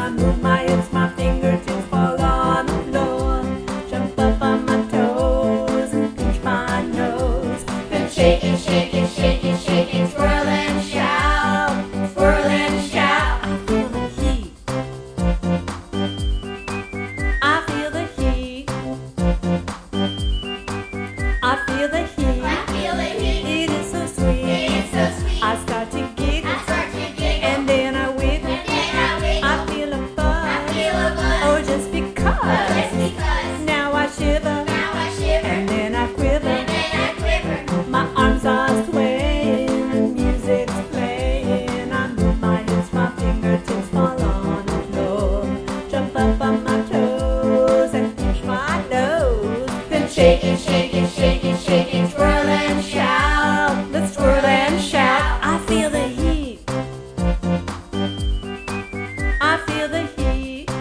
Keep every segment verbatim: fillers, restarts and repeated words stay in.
I move my hips, my fingertips fall on the floor. Jump up on my toes and pinch my nose. Then shake it, shake it, shake it, shake it, twirl and shout, twirl and shout. I feel the heat. I feel the heat. I feel the heat. I feel the heat. It is so sweet. It is so sweet. I start to giggle, I start to giggle. and then I wiggle. And then I wiggle. I feel a buzz. I feel a buzz. Oh, just because. Just because. Now I shiver, Now I shiver. and then I quiver. And then I quiver. My arms are swaying, the music's playing. I move my hips, my fingertips fall on the floor. Jump up on my toes and pinch my nose. Then shake it, shake it, shake it, shake it, twirl and shout. Let's twirl and shout. I feel the heat. I feel the heat.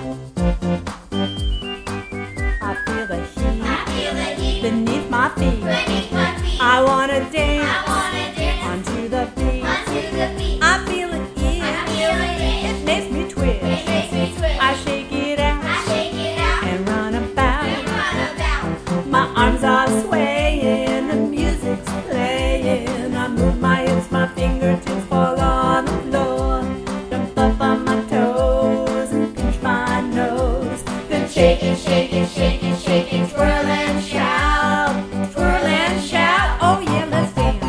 I feel the heat I feel the heat. beneath my feet. Beneath my feet. I wanna dance I wanna dance onto the beat. onto the beat. I feel it in. I feel it in. It makes me twitch. It makes me twitch. I shake it out I shake it out and run about. and run about. My arms are swaying, the music's playing. I move my hips, my fingertips fall on the floor. Jump up on my toes and pinch my nose. Then shake it, shake it, shake it, shake it, twirl and shout, twirl and shout. Oh yeah, let's dance.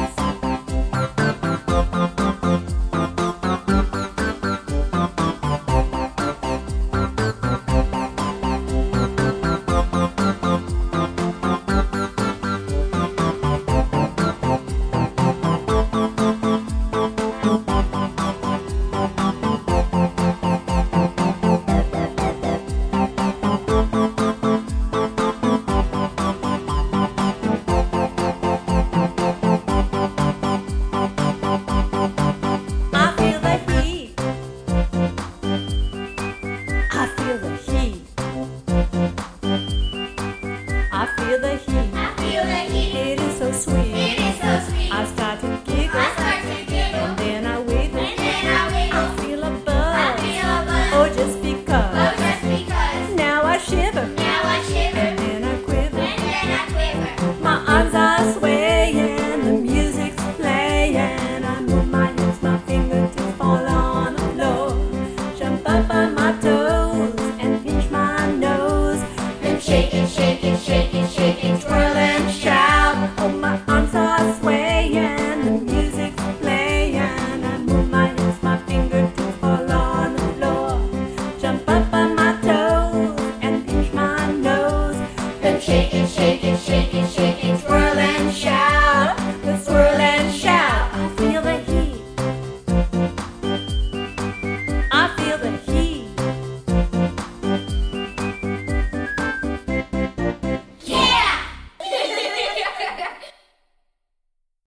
I feel the heat. I feel the heat.